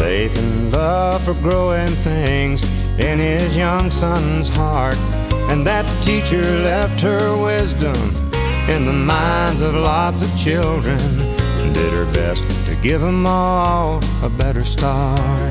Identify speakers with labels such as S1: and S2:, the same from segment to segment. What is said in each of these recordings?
S1: faith and love for growing things in his young son's heart. And that teacher left her wisdom in the minds of lots of children and did her best to give them all a better start.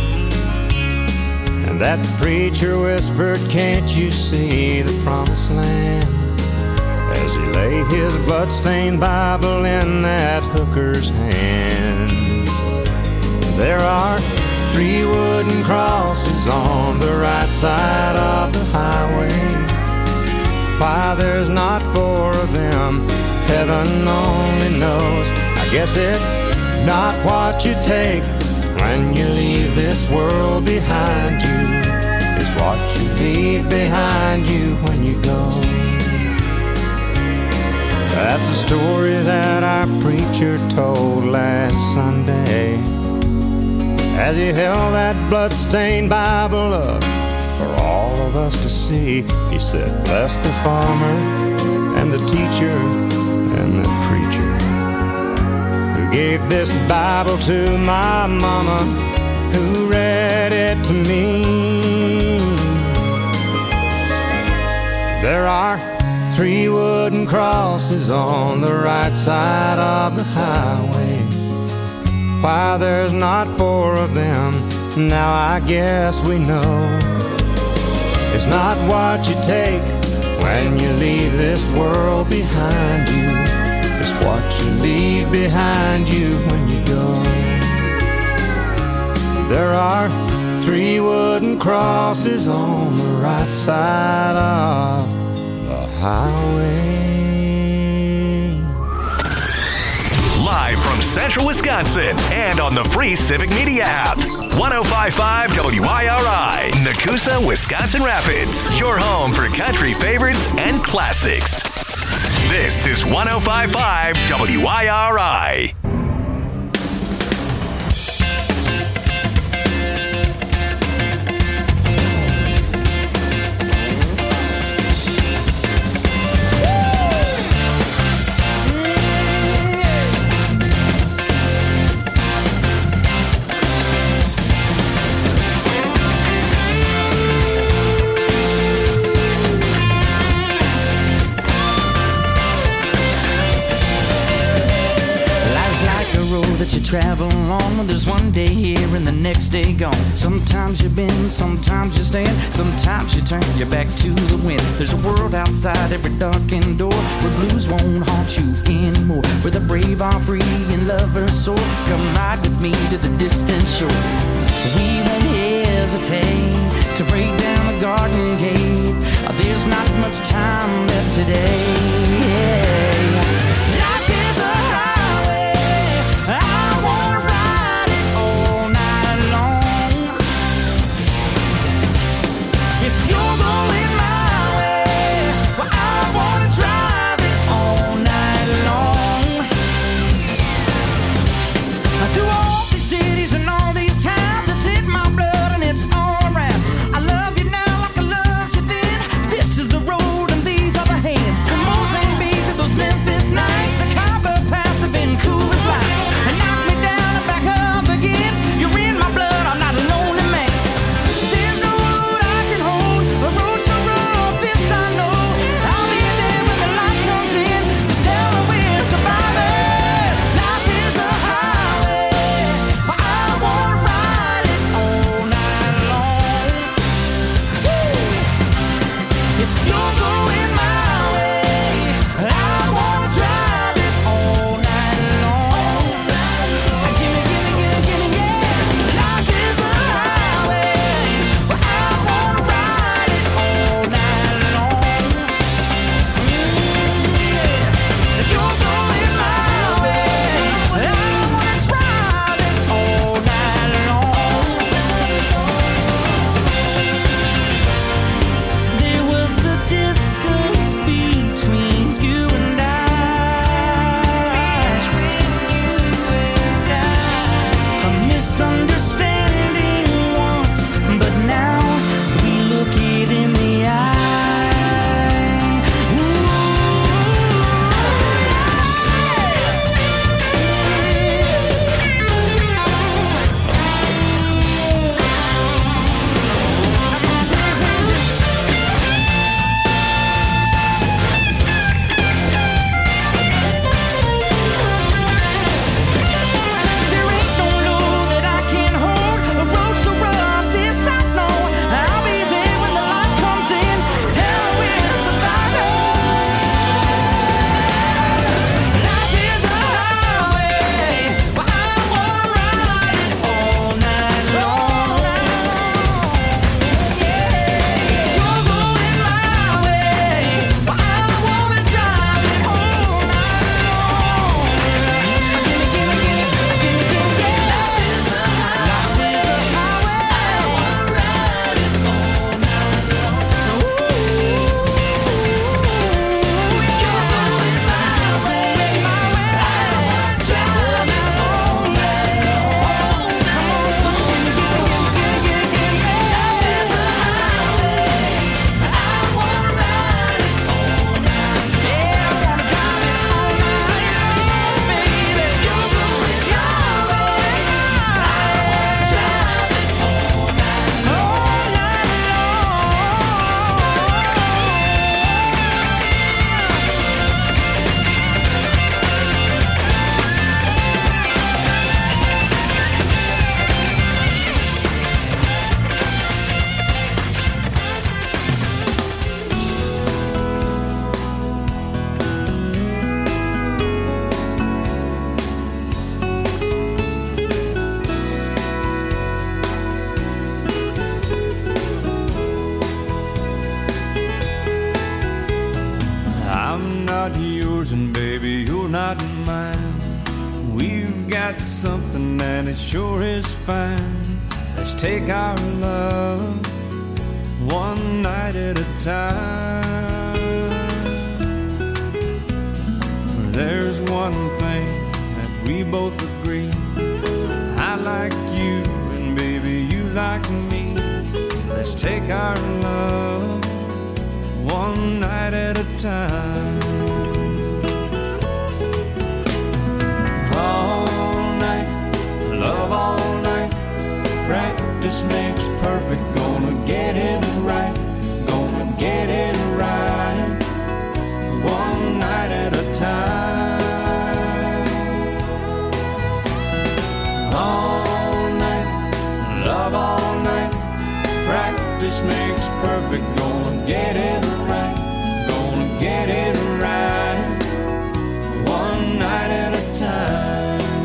S1: And that preacher whispered, "Can't you see the promised land?" as he laid his bloodstained Bible in that hooker's hand. There are 3 wooden crosses on the right side of the highway. Why there's not 4 of them, heaven only knows. I guess it's not what you take when you leave this world behind you. It's what you leave behind you when you go. That's the story that our preacher told last Sunday as he held that bloodstained Bible up for all of us to see. He said, "Bless the farmer and the teacher and the preacher who gave this Bible to my mama, who read it to me." There are 3 wooden crosses on the right side of the highway. Why there's not 4 of them, now I guess we know. It's not what you take when you leave this world behind you. It's what you leave behind you when you go. There are 3 wooden crosses on the right side of the highway.
S2: Live from Central Wisconsin and on the free Civic Media app. 105.5 WIRI, Nakusa, Wisconsin Rapids. Your home for country favorites and classics. This is 105.5 WIRI.
S3: You travel along, there's one day here and the next day gone. Sometimes you bend, sometimes you stand, sometimes you turn your back to the wind. There's a world outside every darkened door where blues won't haunt you anymore, where the brave are free and lovers soar. Come ride with me to the distant shore. We won't hesitate to break down the garden gate. There's not much time left today. Life is a highway, I wanna ride it all night long. If you're going my way, well, I wanna drive it all night long. Through all these cities and all these towns, it's in my blood and it's all around. I love you now like I loved you then. This is the road and these are the hands. Come on, say
S4: yours and baby, you're not mine. We've got something that it sure is fine. Let's take our love one night at a time. There's one thing that we both agree. I like you and baby you like me. Let's take our love one night at a time. All night, love all night. Practice makes perfect. Gonna get it right. Gonna get it right. One night at a time. All night, love all night. Practice makes perfect. Gonna get it right. Gonna get it right. One night at a time.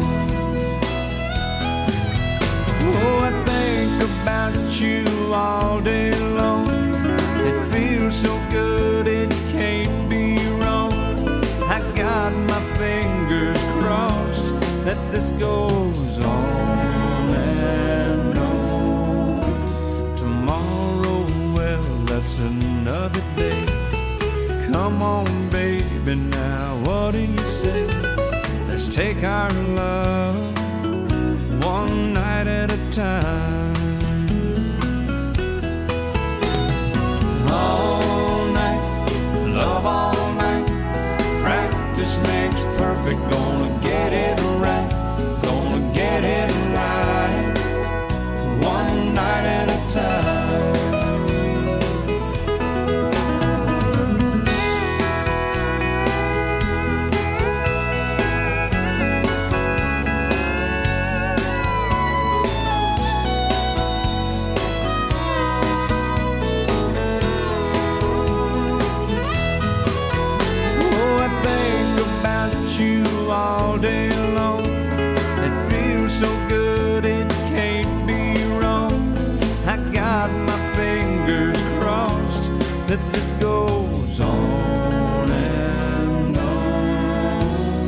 S4: Oh, I think about you all day long. It feels so good, it can't be wrong. I got my fingers crossed that this goes on and on. Tomorrow, well, that's another day. Come on, baby, now what do you say? Let's take our love one night at a time. All night, love all night. Practice makes perfect. Gonna get it right. Gonna get it right. One night at a time. You all day long. It feels so good, it can't be wrong. I got my fingers crossed that this goes on and on.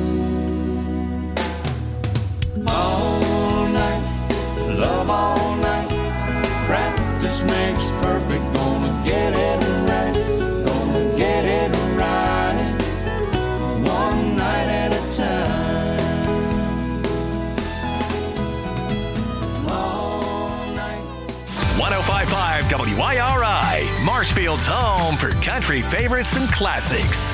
S4: All night, love all night. Practice makes perfect. Gonna get it right. Gonna get it right. One night at a time. All night.
S2: 105.5 WIRI, Marshfield's home for country favorites and classics.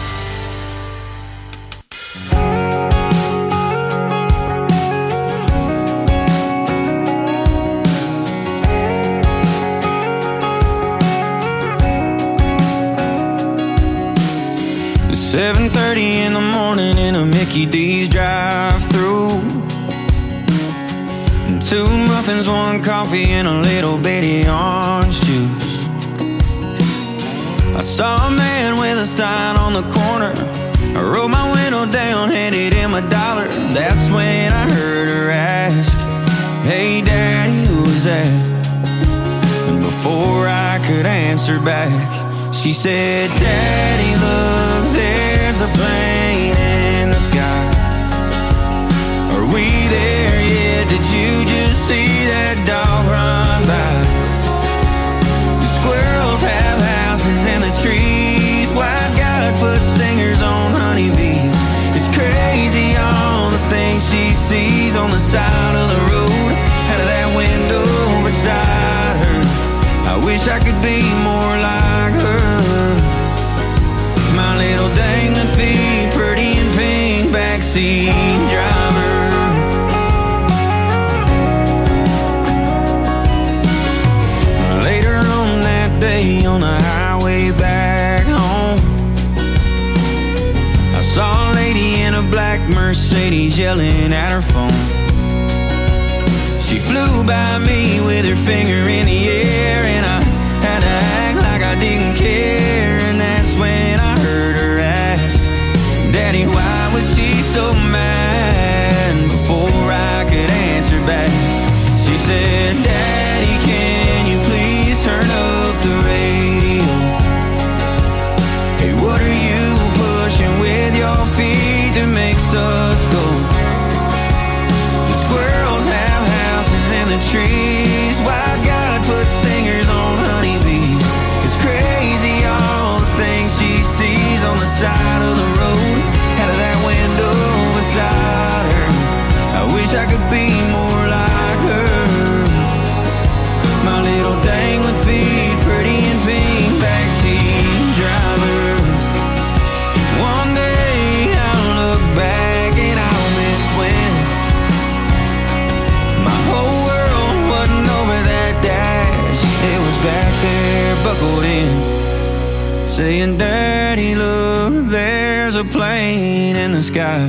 S5: It's 7:30 in the morning in a Mickey D's drive-thru. 2 muffins, 1 coffee, and a little bitty orange juice. I saw a man with a sign on the corner. I rolled my window down, handed him $1. That's when I heard her ask, "Hey Daddy, who was that?" And before I could answer back, she said, "Daddy, look, there's a plane in the sky. Are we there yet? Did you just see that dog run by? The squirrels have houses in the trees. White God put stingers on honeybees. It's crazy all the things she sees on the side of the road, out of that window beside her. I wish I could be more like her. My little dangling feet, pretty and pink, backseat driver." Later on that day on the highway back home, I saw a lady in a black Mercedes yelling at her phone. She flew by me with her finger in the air, and I had to act like I didn't care. And that's when I heard her ask, "Daddy, why was she so mad?" Before I could answer back, she said, "Daddy, can you please turn up the radio? Hey, what are you pushing with your feet? the trees. Why God put stingers on honeybees? It's crazy all the things she sees on the side of the road, out of that window beside her. I wish I could be more like her. My little dangling feet, pretty and pink, backseat driver. One day I'll look back and I'll miss when my whole world wasn't over that dash. It was back there buckled in, saying, Daddy, look, there's a plane in the sky.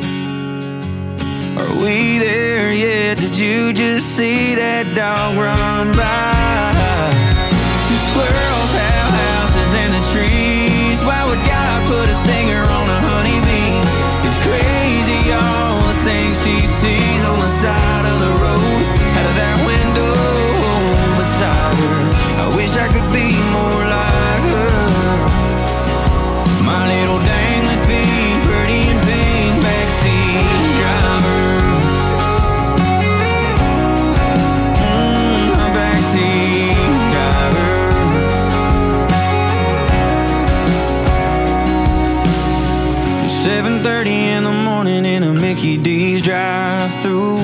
S5: Are we there yet? Did you just see that dog run by? The squirrels have houses in the trees. Why would God put a stinger on a honeybee? It's crazy all the things she sees on the side of the road, out of that window beside her. I wish I could be more like her. My little dangling feet, pretty and pink, backseat driver. My backseat driver. 7:30 in the morning in a Mickey D's drive-through.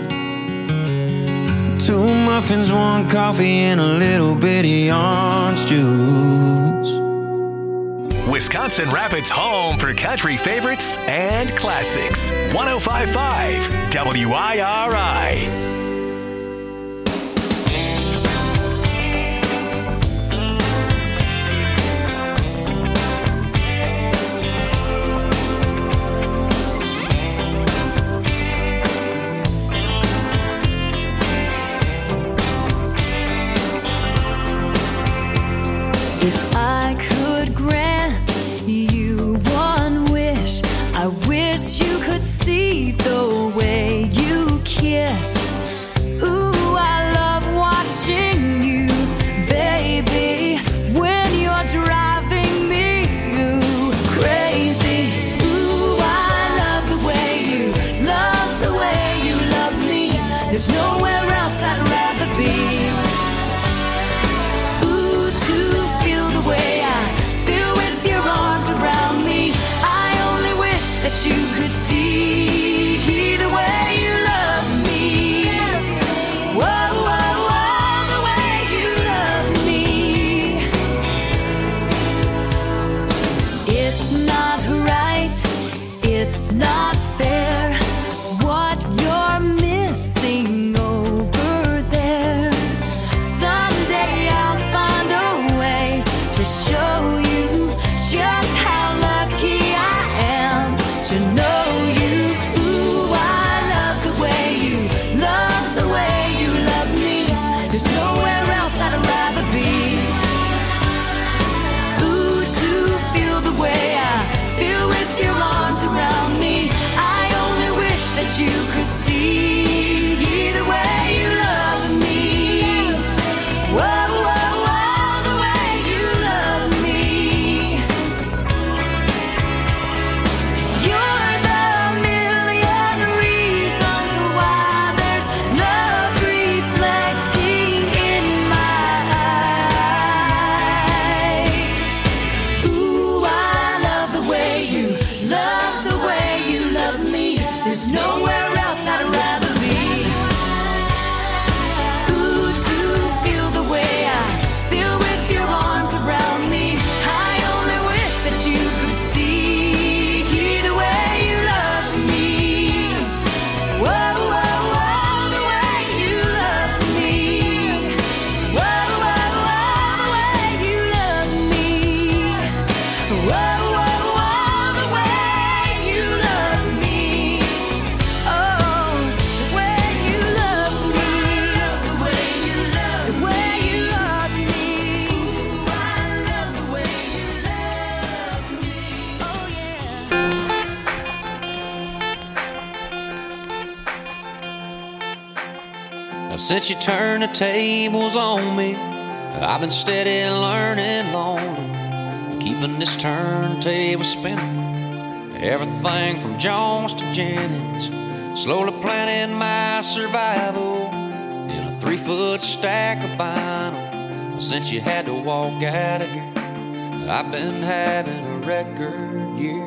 S5: 2 muffins, 1 coffee, and a little bitty orange juice.
S2: Wisconsin Rapids' home for country favorites and classics. 105.5 WIRI.
S6: If I could grant you one wish, I wish you could see the way you kiss. Ooh, I love watching you, baby, when you're driving me crazy. Ooh, I love the way you love me. There's nowhere else I'd rather be. That you could see the way you love me. Whoa, whoa, whoa, the way you love me. It's not right, it's not fair, what you're missing over there. Someday I'll find a way to show you just how lucky I am to know you. Ooh, I love the way you love me. There's nowhere else I'd rather be. Ooh, to feel the way I feel with your arms around me. I only wish that you could see the way you love me. Whoa, whoa, whoa, the way you love me. You're the million reasons why there's love reflecting in my eyes. Ooh, I love the way you love me. There's nowhere else I'd rather be. Ooh, to feel the way I feel with your arms around me. I only wish that you could see the way you love me. Whoa, whoa, whoa, the way you love me. Whoa, whoa, whoa, the way you love me. Whoa, whoa, whoa, the way you love me. Oh, the way you love me. The way you love me. The way you love me. Ooh, I love the way you love me. Oh, yeah.
S3: Now, since you turned the tables on me, I've been steady learning lonely, keeping this turntable spinning. Everything from Jones to Jennings, slowly planning my survival 3-foot stack of vinyl. Since you had to walk out of here, I've been having a record year.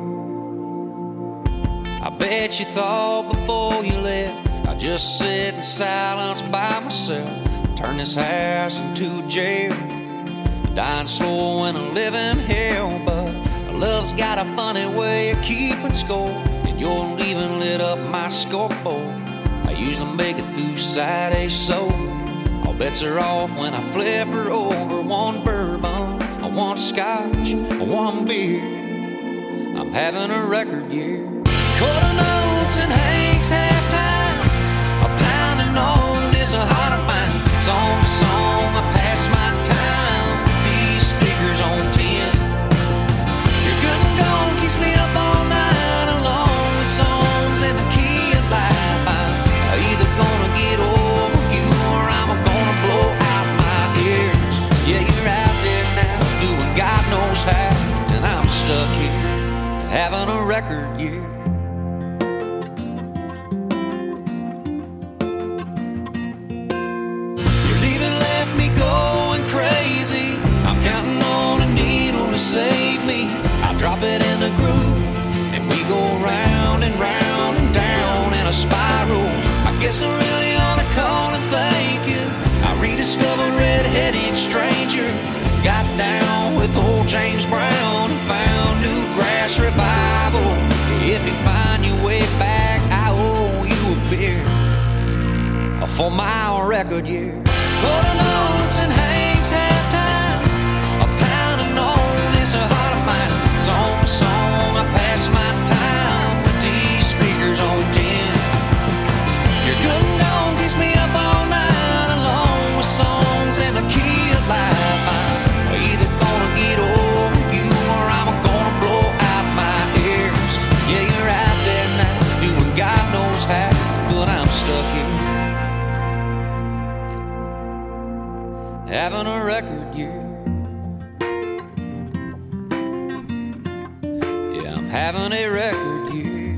S3: I bet you thought before you left I'd just sit in silence by myself, turn this house into a jail, dying slow in a living hell. But love's got a funny way of keeping score, and your leaving lit up my scoreboard. I usually make it through Saturday sober. All bets are off when I flip her over. One bourbon, one scotch, one beer. I'm having a record year. Quarter notes and Hank's halftime. A pounding on this a heart of mine. Song to song, I pass my time with these speakers on 10. Your good and gone keeps me up all night along with songs in the key of life. I'm either gonna get over you or I'm gonna blow out my ears. Yeah, you're out there now doing God knows how, and I'm stuck here having a record year. Save me, I'll drop it in the groove, and we go round and round and down in a spiral. I guess I really ought to call and thank you. I rediscovered Red-Headed Stranger, got down with old James Brown, and found new grass revival. If you find your way back, I owe you a beer for my record year. Quarter notes and Hank's halftime, a pounding on a heart of mine. Song to song, I pass my time with these speakers on 10. Your good and gone keeps me up all night along with songs in the key of life. I'm either gonna get over you or I'm gonna blow out my ears. Yeah, you're out there now doing God knows how, but I'm stuck here having a record year. Having a record year.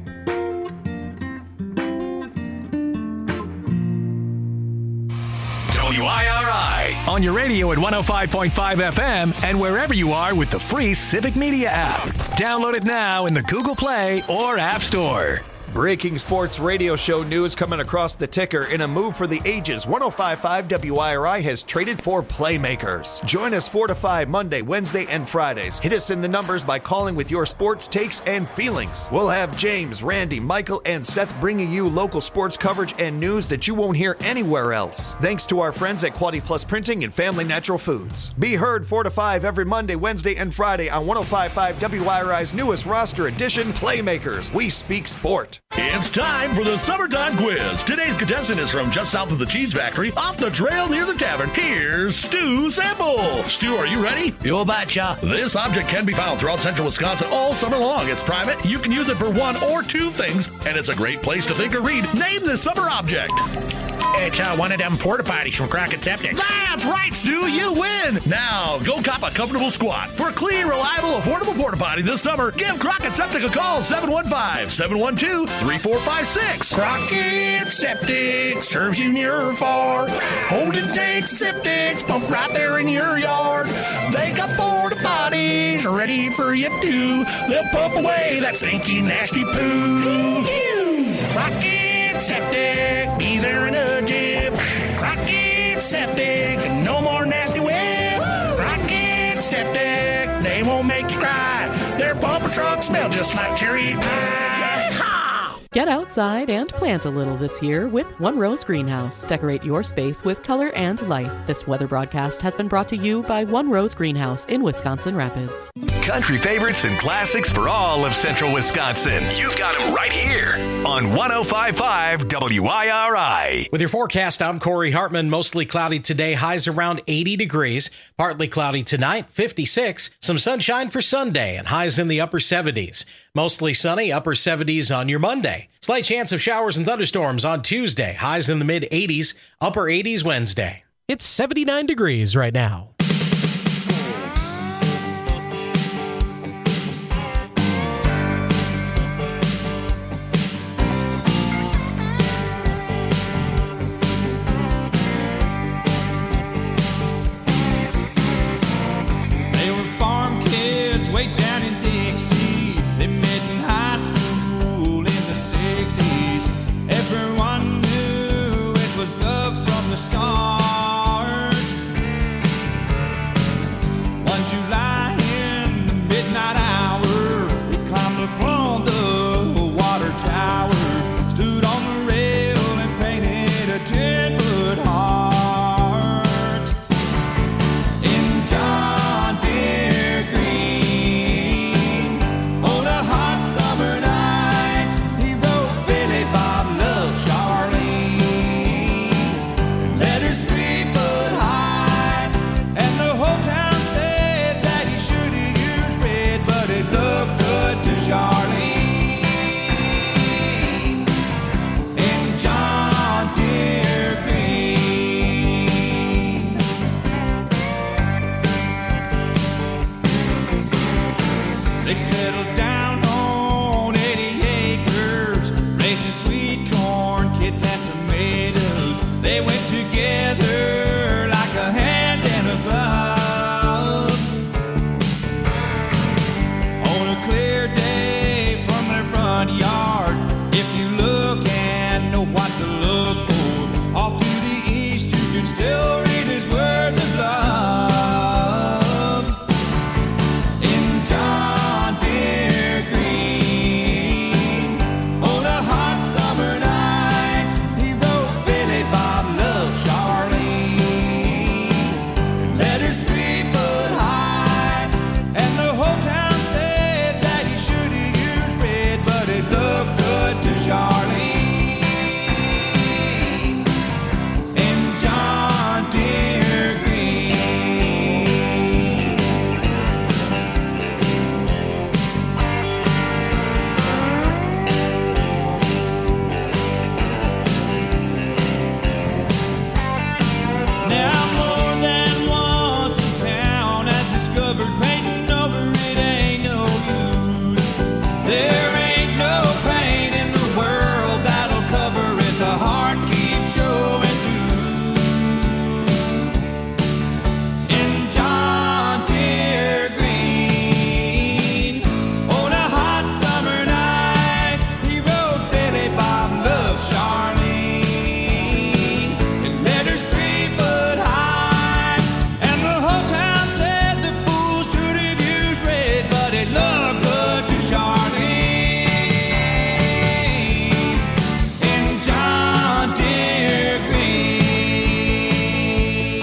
S2: WIRI on your radio at 105.5 FM and wherever you are with the free Civic Media app. Download it now in the Google Play or App Store.
S7: Breaking sports radio show news coming across the ticker. In a move for the ages, 105.5 WIRI has traded for playmakers. Join us 4 to 5 Monday, Wednesday, and Fridays. Hit us in the numbers by calling with your sports takes and feelings. We'll have James, Randy, Michael, and Seth bringing you local sports coverage and news that you won't hear anywhere else. Thanks to our friends at Quality Plus Printing and Family Natural Foods. Be heard 4 to 5 every Monday, Wednesday, and Friday on 105.5 WIRI's newest roster edition, Playmakers. We speak sport.
S8: It's time for the Summertime Quiz. Today's contestant is from just south of the cheese factory, off the trail near the tavern. Here's Stu Sample. Stu, are you ready?
S9: You betcha.
S8: This object can be found throughout central Wisconsin all summer long. It's private. You can use it for one or two things, and it's a great place to think or read. Name this summer object.
S9: It's one of them porta potties from Crockett Septic.
S8: That's right, Stu. You win. Now, go cop a comfortable squat. For a clean, reliable, affordable porta potty this summer, give Crockett Septic a call, 715-712-3456.
S9: Crockett Septic serves you near or far. Hold and take septics, pump right there in your yard. They got porta potties ready for you too. They'll pump away that stinky, nasty poo. Crockett Septic, be there in a jiff. Crockett Septic, no more nasty whip. Crockett Septic, they won't make you cry. Their bumper trucks smell just like cherry pie.
S10: Get outside and plant a little this year with One Rose Greenhouse. Decorate your space with color and life. This weather broadcast has been brought to you by One Rose Greenhouse in Wisconsin Rapids.
S2: Country favorites and classics for all of central Wisconsin. You've got them right here on 105.5 WIRI.
S11: With your forecast, I'm Corey Hartman. Mostly cloudy today, highs around 80 degrees. Partly cloudy tonight, 56. Some sunshine for Sunday and highs in the upper 70s. Mostly sunny, upper 70s on your Monday. Slight chance of showers and thunderstorms on Tuesday. Highs in the mid-80s, upper 80s Wednesday. It's 79 degrees right now.
S5: 10-foot heart. In John Deere green, on a hot summer night, he wrote Billy Bob loves Charlene, and letters 3 foot high, and the whole town said that he should have used red, but it looked good to Charlene. In John Deere green. They settled down on 80 acres, raising sweet corn, kids and tomatoes. They went together like a hand and a glove. On a clear day from their front yard, if you look and know what to look for, off to the east you can still read his words of love. In John Deere green, on a hot summer night, he wrote Billy Bob loves Charlene, and letters 3 foot high, and the whole town said that he should have used red, but it looked good to Charlene. In John Deere green. Now more than once in town has discovered painting over it ain't no use. There ain't no paint in the world that'll cover it. The heart keeps showing through. In John Deere green, on a hot summer night, he wrote Billy Bob loves Charlene, and letters 3 foot high, and the whole town said the fool should have used red, but it looked good to Charlene. In John Deere green.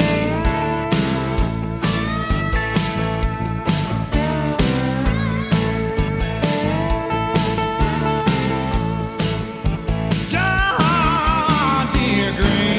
S5: John Deere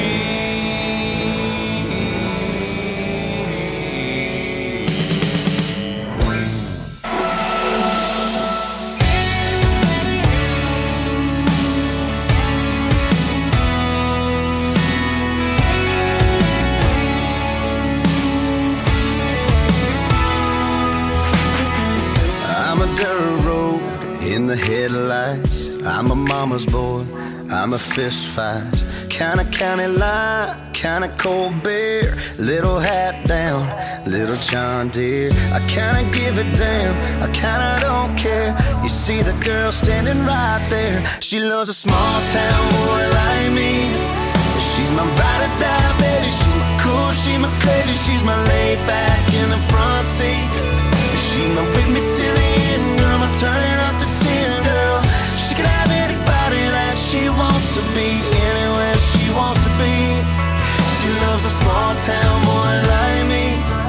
S12: I'm a dirt road in the headlights. I'm a mama's boy. I'm a fist fight. Kinda county line, kinda cold beer. Little hat down, little John Deere. I kinda give a damn, I kinda don't care. You see the girl standing right there. She loves a small town boy like me. She's my ride or die, baby. She's my cool, she's my crazy. She's my laid back in the front seat. She's my with me till the end, girl. I'm turning up to 10, girl. She can have anybody that she wants to be, anywhere she wants to be. She loves a small town boy like me.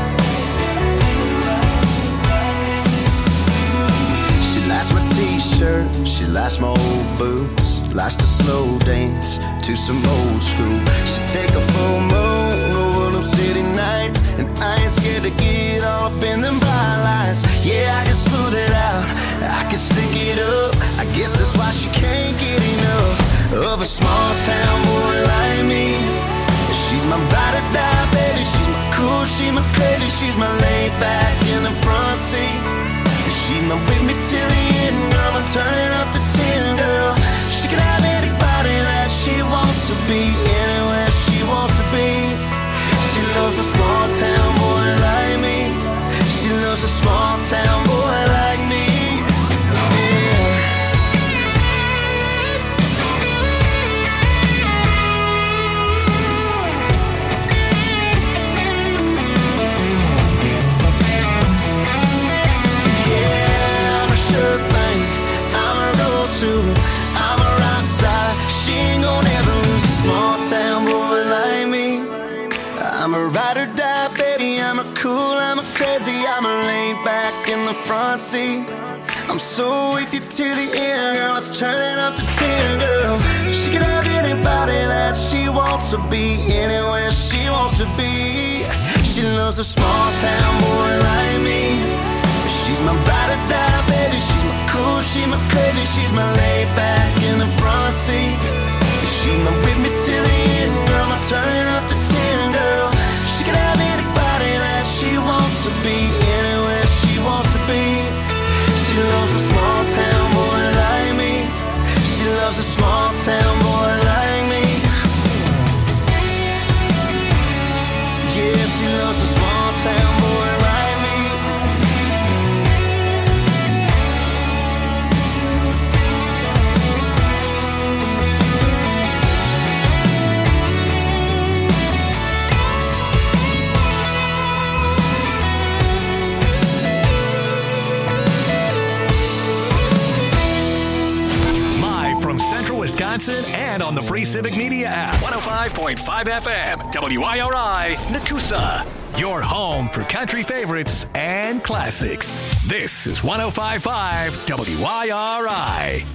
S12: She likes my t-shirt, she likes my old boots, likes to slow dance to some old school. She take a full moon over them city nights, and I ain't scared to get all up in them bright lights. Yeah, I can smooth it out, I can stick it up. I guess that's why she can't get enough of a small town boy like me. She's my ride or die, baby. She's my cool, she's my crazy. She's my laid back in the front seat. She's my with me till the end, girl. I'm turning up to 10, girl. She can have anybody that she wants to be, anywhere she wants to be. She loves a small town boy like me. She loves a small town boy like me. Yeah. I'm a ride or die, baby. I'm a cool, I'm a crazy. I'm a laid back in the front seat. I'm so with you to the end, girl. It's turning up to 10, girl. She can have anybody that she wants to be, anywhere she wants to be. She loves a small town boy like me. She's my ride or die, baby. She's my cool, she's my crazy. She's my laid back in the front seat. She's my with me to the end, girl. I'm turning up to 10, girl. She can have anybody that she wants to be, anywhere she wants to be. She loves a small town boy like me. She loves a small town boy like me. Yeah, she loves a small town boy like me.
S2: From Central Wisconsin and on the free Civic Media app. 105.5 FM, WIRI, Nakusa. Your home for country favorites and classics. This is 105.5 WIRI.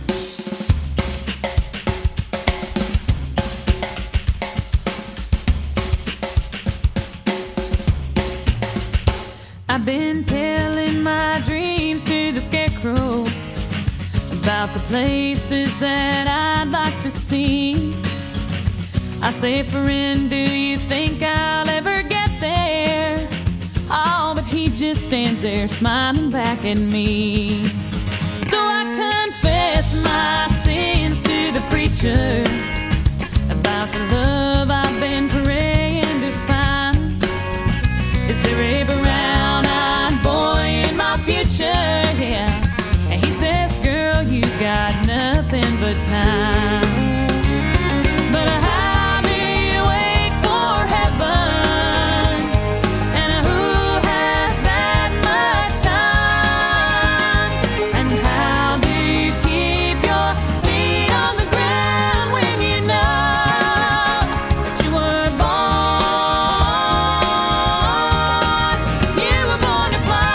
S13: I've been telling my dreams to the scarecrow about the places that I'd like to see. I say, friend, do you think I'll ever get there? Oh, but he just stands there smiling back at me. So I confess my sins to the preacher about the love I've been praying to find. Is there a brown-eyed boy in my future? Yeah. And he says, girl, you got nothing but time. But I'll be waiting for heaven, and who has that much time? And how do you keep your feet on the ground when you know that you were born? You were born to fly.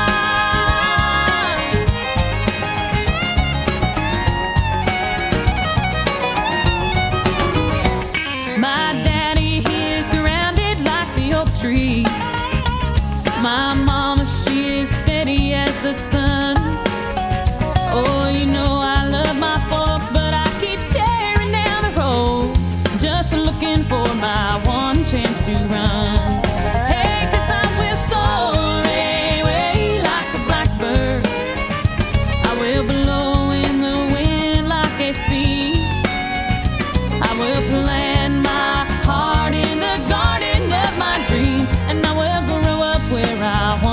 S13: My daddy, he's grounded like the oak tree. My mama, she is steady as the sun. Oh, you know I love my folks, but I keep staring down the road, just looking for my one chance to run. Hey, 'cause I will soar away like a blackbird. I will blow in the wind like a sea. I will plant my heart in the garden of my dreams, and I will grow up where I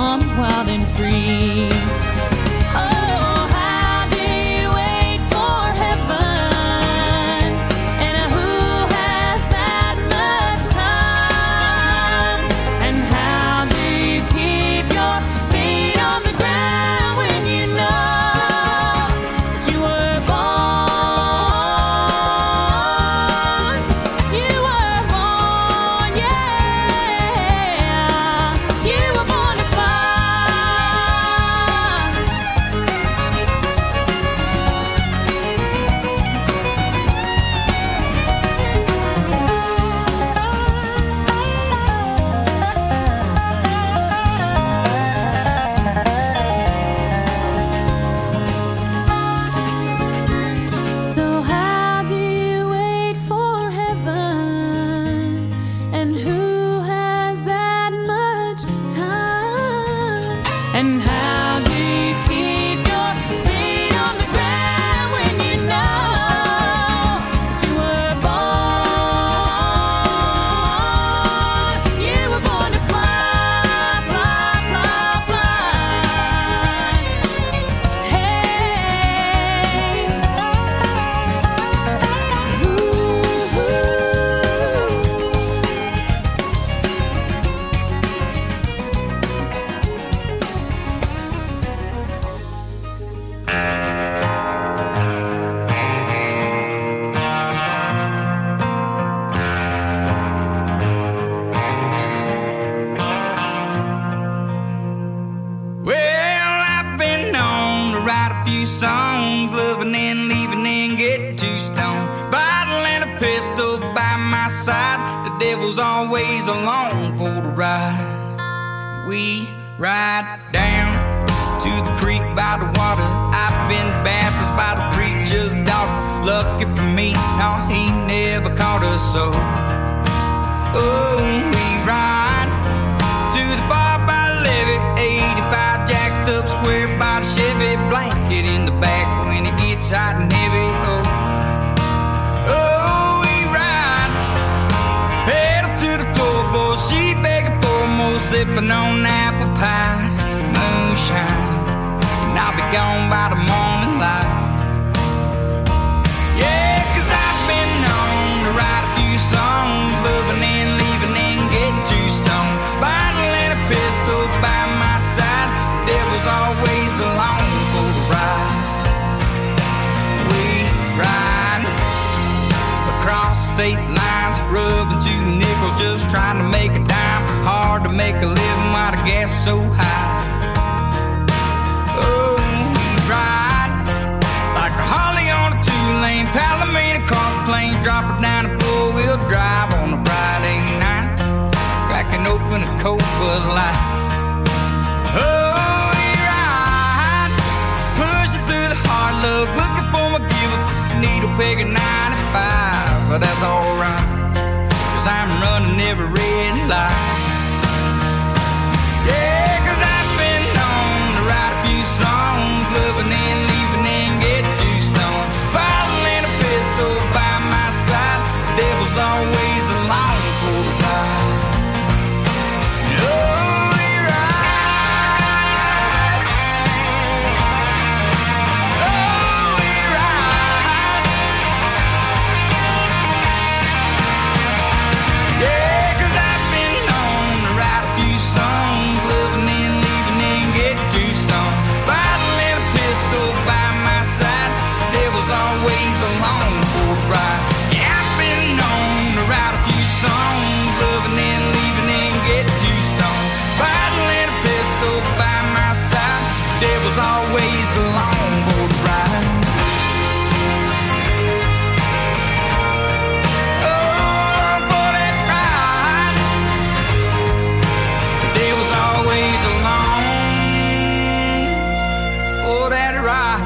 S5: devil's always along for the ride. We ride down to the creek by the water. I've been baptized by the preacher's daughter. Lucky for me, no, he never caught us so. Oh, we ride to the bar by the levee, 85 jacked up square by the Chevy, blanket in the back when it gets hot and heavy. Oh, we ride, pedal to the floorboard, she begging for more, sipping on apple pie, moonshine, and I'll be gone by the morning light. Yeah, 'cause I've been known to write a few songs, loving and leaving and get too stoned. Bottle and a pistol by my side, devil's always along for the ride. We ride across state lines, rubbing 2 nickels, just trying to make a dime. Hard to make a living while the gas is so high. Oh, we ride like a Harley on a 2-lane, Palomino across the plain, drop her down a 4-wheel drive on a Friday night, cracking open a Coke Bud Light. Oh, we ride, pushing through the hard luck, looking for my give-up, needle peg at 95, but that's alright, 'cause I'm running every red light. Yeah, 'cause I've been known to write a few songs, loving and leaving and get too stoned. Bottle and a pistol by my side, devil's always along for the ride. Oh, we ride. Oh, we ride. Yeah, 'cause I've been known to write a few songs, loving and leaving and get too stoned. Bottle and a pistol by my side, devil's always along for the ride. Yeah, I've been known to write a few songs, loving and leaving and get too stoned. Bottle and a pistol by my side, devil's always along for the ride. Oh, for that ride, the devil's always along for that ride.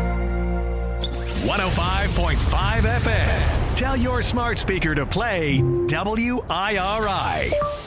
S2: 105.5 FM. Tell your smart speaker to play WIRI.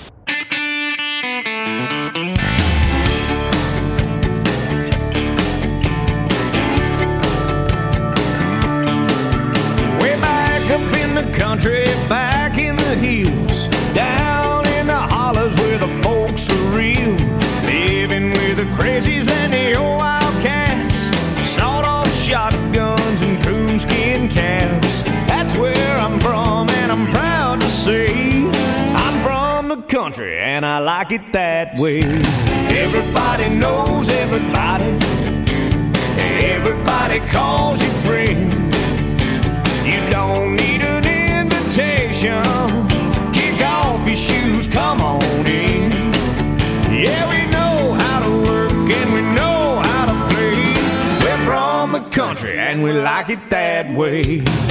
S4: Way back up in the country, back in the hills, down in the hollers where the folks are real, living with the crazies and the old wildcats, sawed-off shotguns and coonskin caps. That's where I'm from, and I'm proud to say I'm from the country, and I like it that way. Everybody knows everybody, everybody calls you friend. You don't need an invitation, kick off your shoes, come on in. Yeah, we know how to work and we know how to play. We're from the country and we like it that way.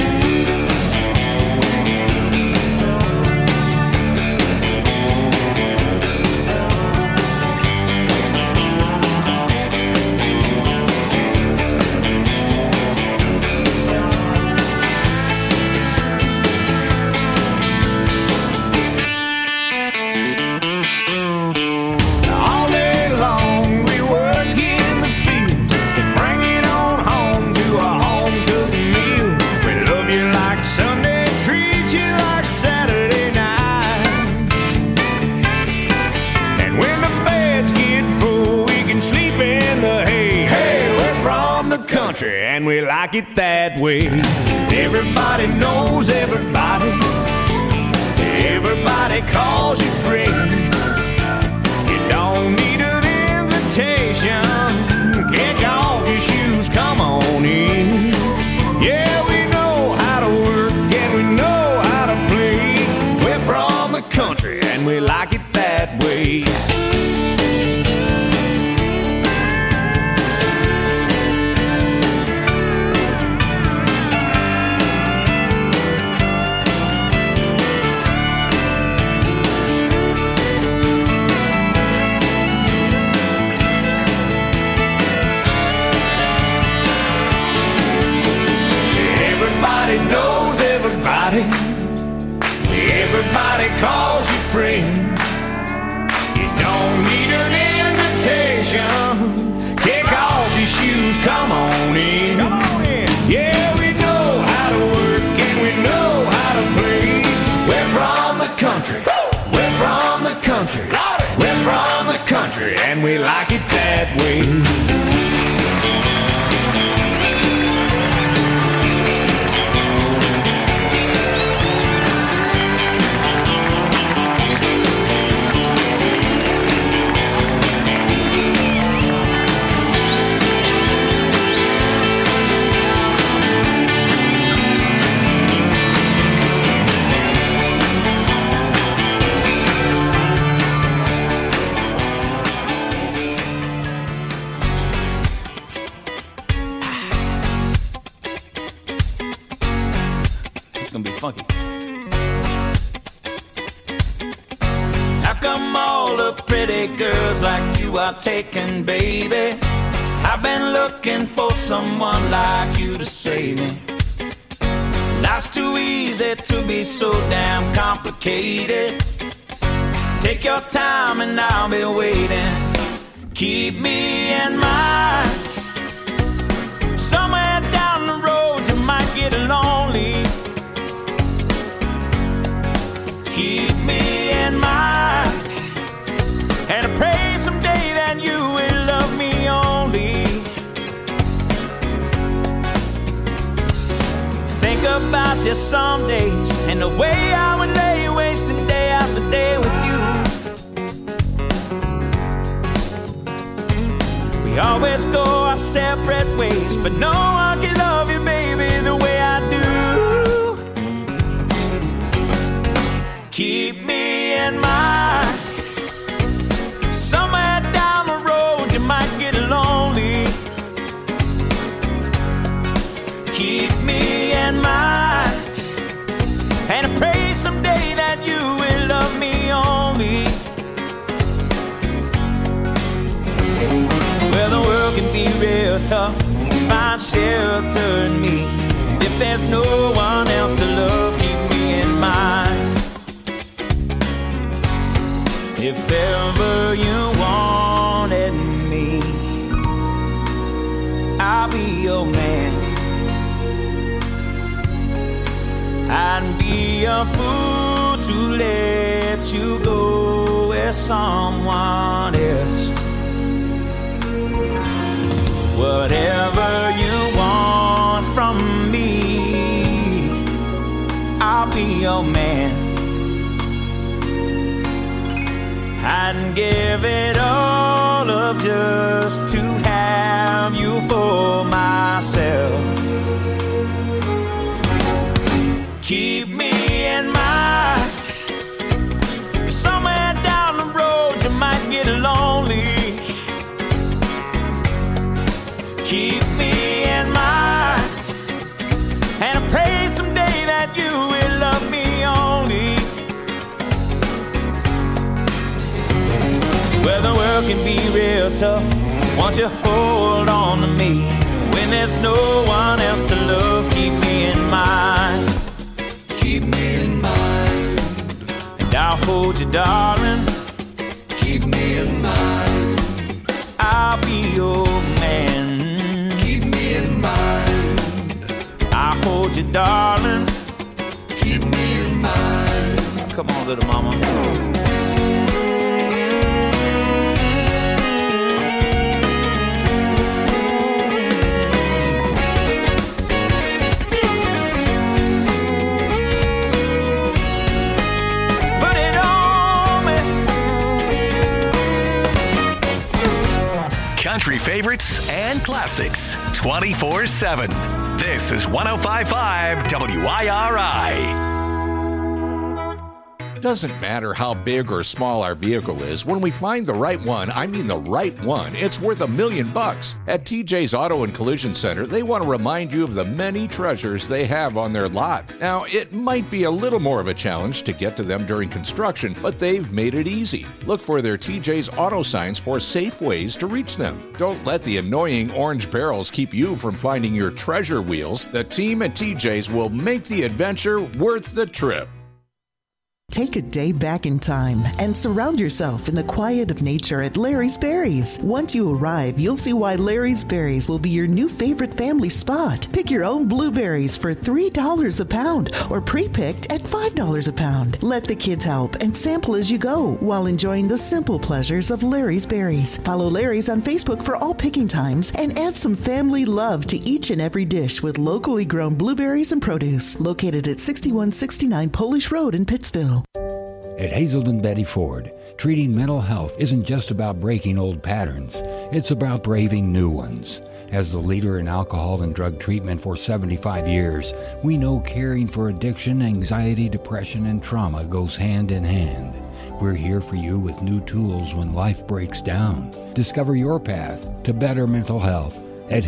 S4: All day long we work in the fields and bring it on home to a home-cooked meal. We love you like Sunday, treat you like Saturday night. And when the beds get full, we can sleep in the hay. Hey, we're from the country and we like it that way. Everybody knows everybody, everybody calls you friend. You don't need an invitation, kick off your shoes, come on in. Yeah, we know how to work and we know how to play. We're from the country and we like it that way.
S9: friend. You don't need an invitation. Kick off your shoes, come on in. Come on in. Yeah, we know how to work and we know how to play. We're from the country. We're from the country. We're from the country and we like it that way.
S5: Funky. How come all the pretty girls like you are taken, baby? I've been looking for someone like you to save me. Life's too easy to be so damn complicated. Take your time and I'll be waiting. Keep me in mind. Somewhere down the road you might get lonely. Keep me in mind, and I pray someday that you will love me only. Think about you some days, and the way I would lay wasting day after day with you. We always go our separate ways, but no one can love you, baby, the way I do. Keep me in mind. Somewhere down the road you might get lonely. Keep me in mind, and I pray someday that you will love me only. Well, the world can be real tough. Find shelter in me. If there's no one else to love, keep me in mind. If ever you wanted me, I'll be your man. I'd be a fool to let you go with someone else. Whatever you want from me, I'll be your man. I'd give it all up just to have you for myself. Keep me in mind. Somewhere down the road you might get lonely. Keep me in mind, and I pray someday that you will love me only. Well, the world can be real tough. Won't you hold on to me? When there's no one else to love, keep me in mind. Keep me in mind. And I'll hold you, darling. Keep me in mind. I'll be your man. Keep me in mind. I'll hold you, darling. Keep me in mind. Come on, little mama.
S2: Country favorites and classics 24/7. This is 105.5 WIRI.
S14: Doesn't matter how big or small our vehicle is, when we find the right one, I mean the right one, it's worth $1 million. At TJ's Auto and Collision Center, they want to remind you of the many treasures they have on their lot. Now, it might be a little more of a challenge to get to them during construction, but they've made it easy. Look for their TJ's Auto signs for safe ways to reach them. Don't let the annoying orange barrels keep you from finding your treasure wheels. The team at TJ's will make the adventure worth the trip.
S15: Take a day back in time and surround yourself in the quiet of nature at Larry's Berries. Once you arrive, you'll see why Larry's Berries will be your new favorite family spot. Pick your own blueberries for $3 a pound or pre-picked at $5 a pound. Let the kids help and sample as you go while enjoying the simple pleasures of Larry's Berries. Follow Larry's on Facebook for all picking times and add some family love to each and every dish with locally grown blueberries and produce. Located at 6169 Polish Road in Pittsville.
S16: At Hazelden Betty Ford, treating mental health isn't just about breaking old patterns, it's about braving new ones. As the leader in alcohol and drug treatment for 75 years, we know caring for addiction, anxiety, depression, and trauma goes hand in hand. We're here for you with new tools when life breaks down. Discover your path to better mental health at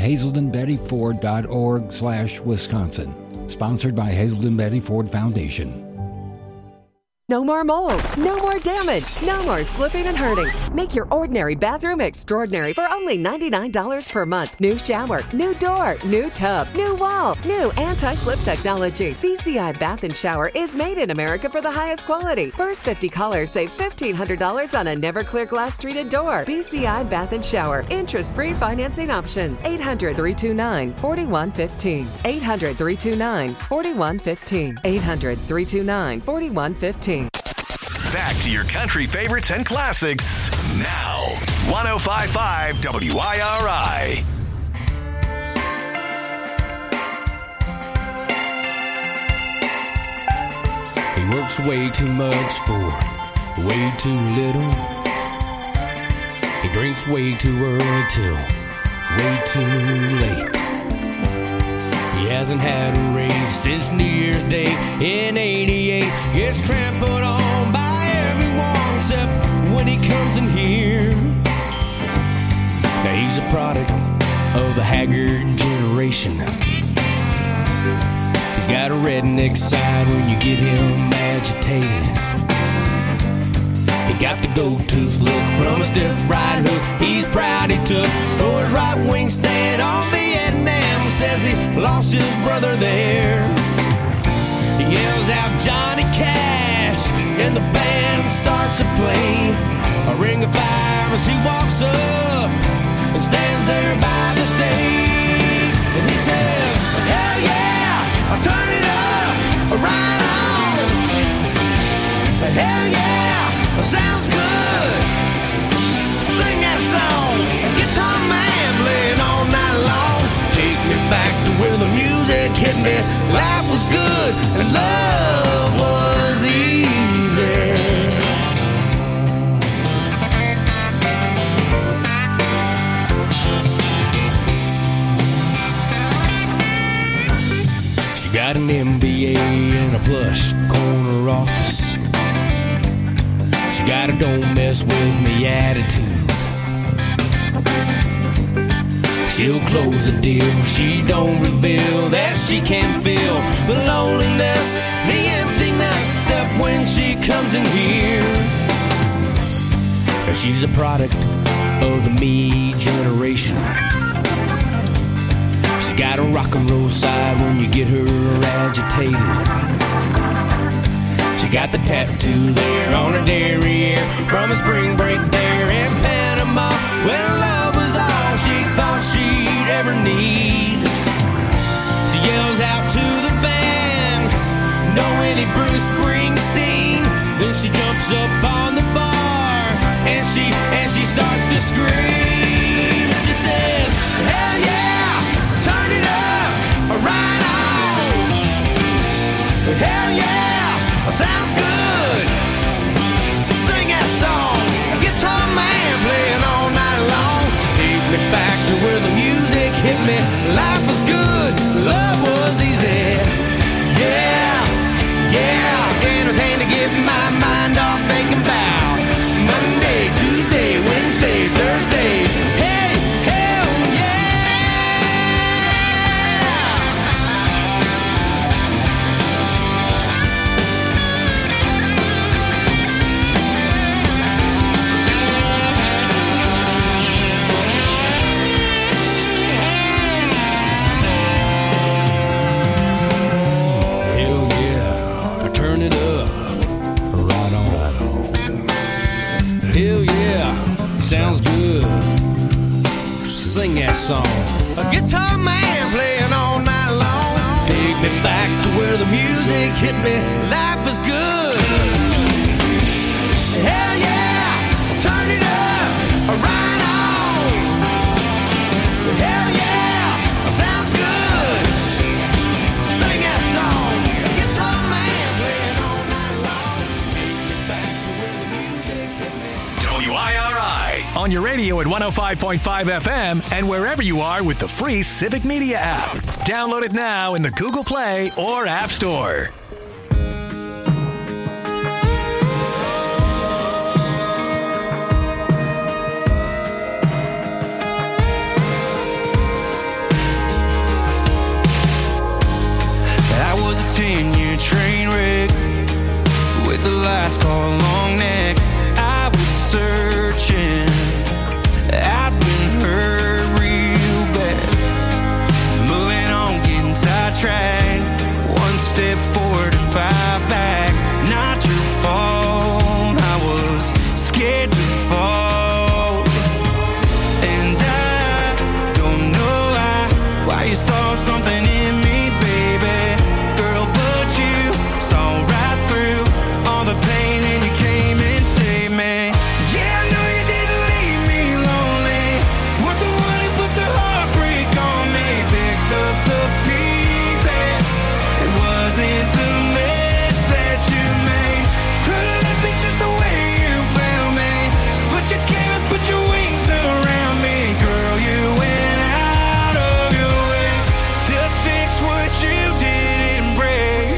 S16: hazeldenbettyford.org/Wisconsin. Sponsored by Hazelden Betty Ford Foundation.
S17: No more mold, no more damage, no more slipping and hurting. Make your ordinary bathroom extraordinary for only $99 per month. New shower, new door, new tub, new wall, new anti-slip technology. BCI Bath and Shower is made in America for the highest quality. First 50 callers save $1,500 on a never clear glass treated door. BCI Bath and Shower. Interest-free financing options. 800-329-4115. 800-329-4115. 800-329-4115.
S2: Back to your country favorites and classics now. 105.5 WIRI.
S5: He works way too much for way too little. He drinks way too early till way too late. He hasn't had a raise since New Year's Day in '88. Gets trampled on by everyone except when he comes in here. Now he's a product of the haggard generation. He's got a redneck side when you get him agitated. He got the gold-tooth look from a stiff right hook he's proud he took for his right wing stand on Vietnam. Says he lost his brother there. He yells out Johnny Cash and the band starts to play a ring of fire as he walks up and stands there by the stage. And he says, hell yeah, I'll turn it up, right on. Hell yeah, sounds good. Sing that song, guitar man playing all night long. Take me back to where the music hit me. Life was good and love was easy. She got an MBA and a plush corner office. She got a don't mess with me attitude. She'll close a deal, she don't reveal that she can feel the loneliness, the emptiness, except when she comes in here. And she's a product of the me generation. She's got a rock and roll side when you get her agitated. She got the tattoo there on her derriere from a spring break there in Panama when love was all she thought she'd ever need. She yells out to the band, no any Bruce Springsteen. Then she jumps up on the bar and she starts to scream. She says, hell yeah, turn it up, right on. Hell yeah, sounds good. Sing that song, guitar man playing all night long. Take me back to where the music hit me. Life was good, love was easy. Yeah, yeah, anything to get my mind off thinking about Monday, Tuesday, Wednesday, Thursday. Hey, hell yeah.
S18: Sounds good. Sing that song.
S4: A guitar man playing all night long. Take me back to where the music hit me. Life is good. Hell yeah, turn it up, right on. Hell yeah, sounds good. Sing that song. A guitar man playing all night long. Take me back to where the music hit me.
S2: WIRI on your radio at 105.5 FM and wherever you are with the free Civic Media app. Download it now in the Google Play or App Store.
S5: I was a 10-year train wreck with a last call long neck. I was searching, I've been hurt real bad. Moving on, getting sidetracked. One step forward and 5 back. Not your fault, I was scared to fall. And I don't know why you saw something in me, baby. Girl, but you saw right through all the pain and you came and saved me. Yeah, I know you didn't leave me lonely. Weren't the one who put the heartbreak on me. Picked up the pieces. It wasn't the mess that you made. Could've left me just the way you found me. But you came and put your wings around me. Girl, you went out of your way to fix what you didn't break.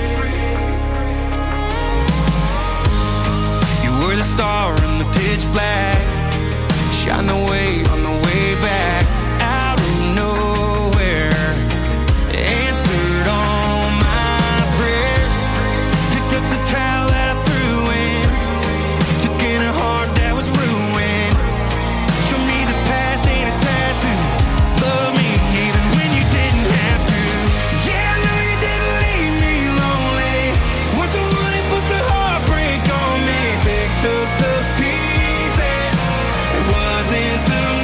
S5: You were the star in the pitch black. Shine the way on the way back. Out of nowhere, answered all my prayers. Picked up the towel that I threw in. Took in a heart that was ruined. Showed me the past ain't a tattoo. Love me even when you didn't have to. Yeah, I know you didn't leave me lonely. Weren't the one who put the heartbreak on me. Picked up the pieces. It wasn't the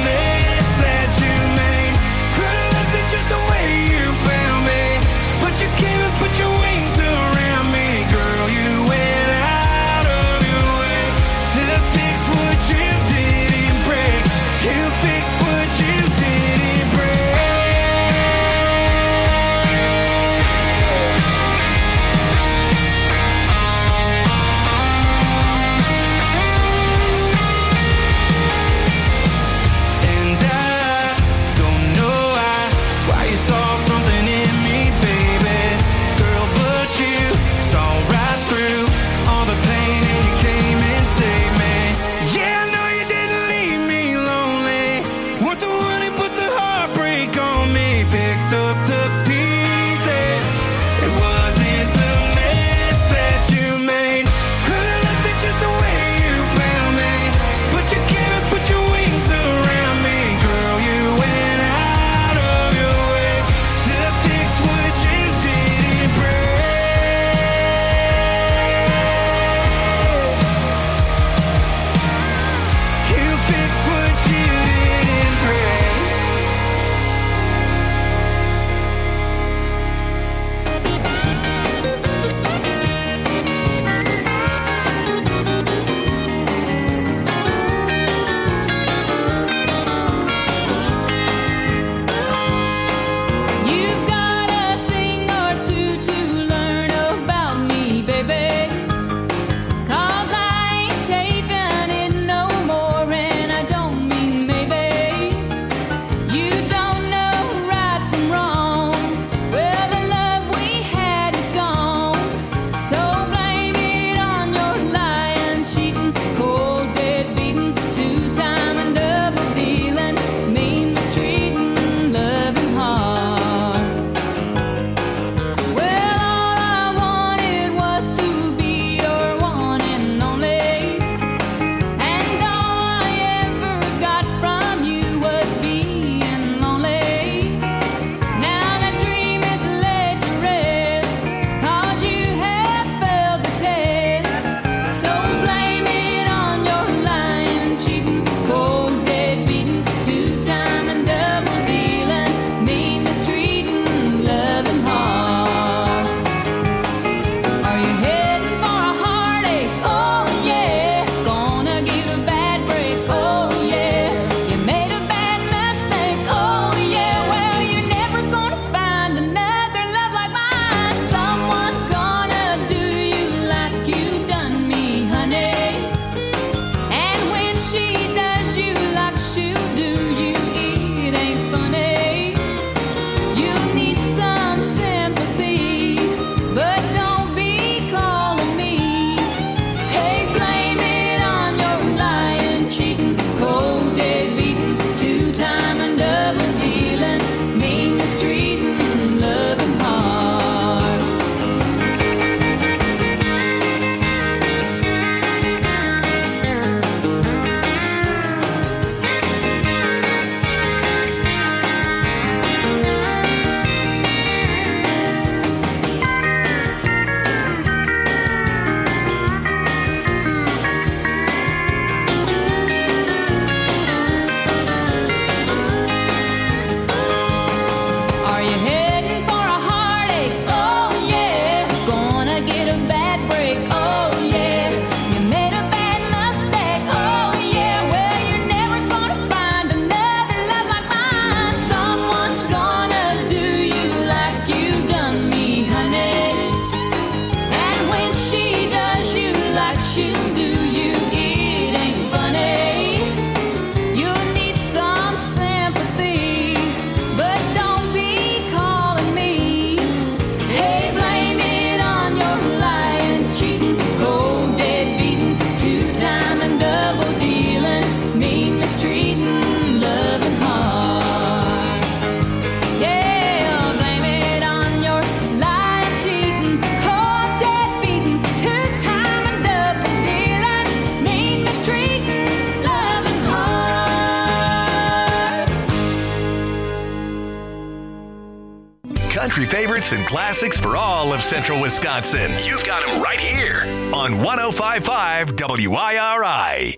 S2: country favorites and classics for all of central Wisconsin. You've got them right here on 105.5 WIRI.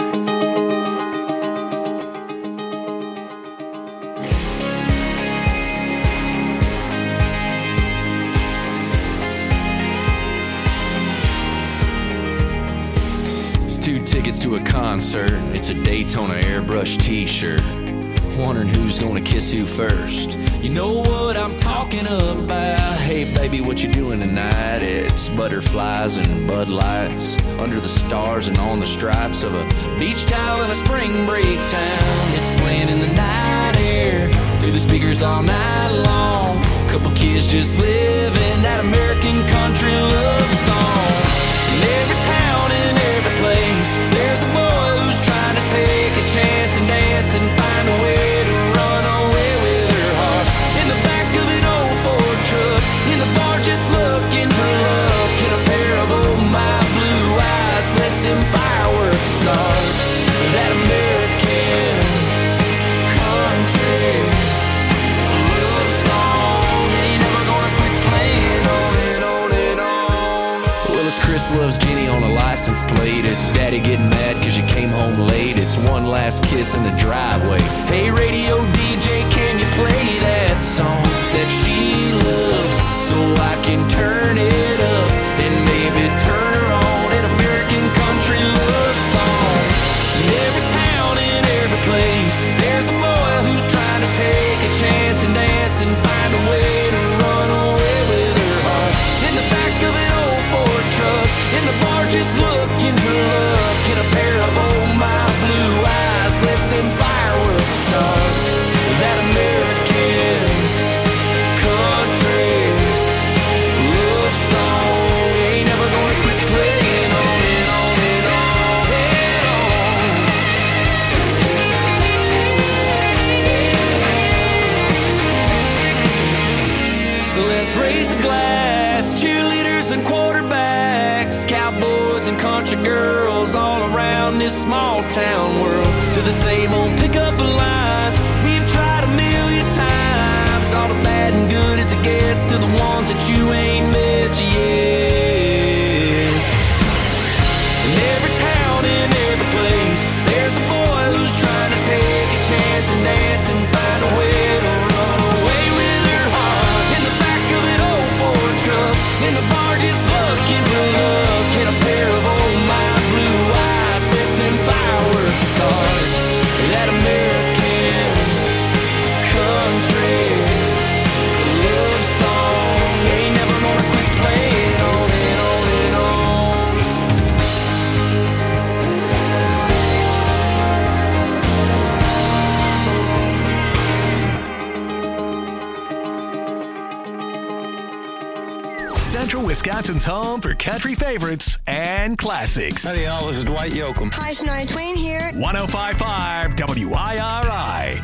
S19: It's 2 tickets to a concert. It's a Daytona airbrush t-shirt. Wondering who's gonna kiss who first. You know what I'm talking about. Hey baby, what you doing tonight? It's butterflies and Bud Lights under the stars and on the stripes of a beach towel in a spring break town. It's playing in the night air through the speakers all night long. Couple kids just living that American country love song. In every town and every place, there's a boy who's trying to take a chance and dance and find a way to run away with her heart. In the back of an old Ford truck, in the bar just looking for love. Get a pair of old my blue eyes, let them fireworks start. That American country love song ain't never gonna quit playing on and on and on. Well, it's Chris loves Jenny on a license plate. It's Daddy getting mad cause you came home late. It's one last kiss in the driveway. Hey radio DJ, can you play that song that she loves so I can turn it up and maybe turn her on? An American country love song. In every town, in every place, there's a boy who's trying to take a chance and dance and find a way to run away with her heart. In the back of an old Ford truck, in the bar just looking for love. Get a pair of old my blue eyes, let them fireworks start. That American country love song ain't never gonna quit playing on and on and on and on. So let's raise a glass, cheerleaders and quarterbacks, cowboys and country girls all around this small town world, to the same old pickup lines we've tried a million times. All the bad and good as it gets, to the ones that you ain't met yet. In every town, in every place, there's a boy who's trying to take a chance and dance and find a way to run away with her heart. In the back of an old Ford truck, in the bar just looking for love. Get a pair of old my blue eyes, let them fireworks start. That American country love song ain't never gonna quit playing on and on and on.
S2: Central Wisconsin's home for country favorites and classics.
S20: Howdy, y'all. This is Dwight Yoakam.
S21: Hi, Shania Twain here.
S2: 105.5 WIRI.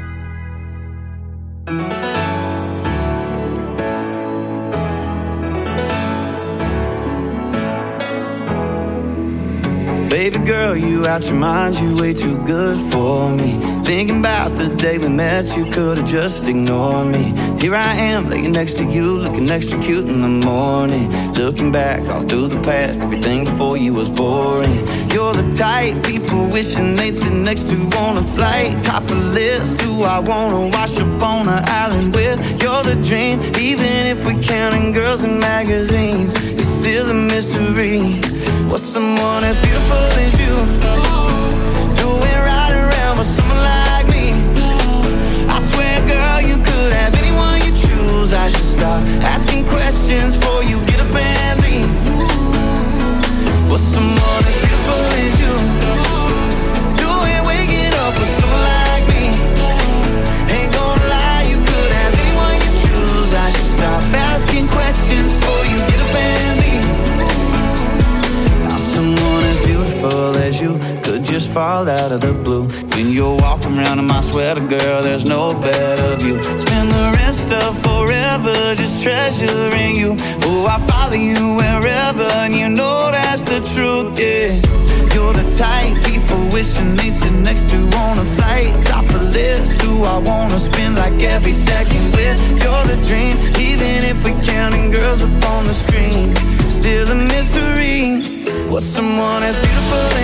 S5: Baby girl, you out your mind, you way too good for me. Thinking about the day we met, you could've just ignored me. Here I am, laying next to you, looking extra cute in the morning. Looking back all through the past, everything before you was boring. You're the type people wishing they'd sit next to on a flight. Top of the list, who I wanna wash up on an island with. You're the dream, even if we're counting girls in magazines, it's still a mystery. What's someone as beautiful as you doing right around with someone like me? I swear, girl, you could have anyone you choose. I should stop asking questions before you get up and leave. What's someone as beautiful as you doing waking up with someone like me? Ain't gonna lie, you could have anyone you choose. I should stop asking questions before you get up and leave. Someone as beautiful as you could just fall out of the blue. When you're walking around in my sweater, girl, there's no better view. Spend the rest of forever just treasuring you. Oh, I follow you wherever, and you know that's the truth, yeah. You're the type people wishing they sit next to on a flight. Top the list, who I wanna spend like every second with. You're the dream, even if we're counting girls up on the screen. Still a mystery. What's someone as beautiful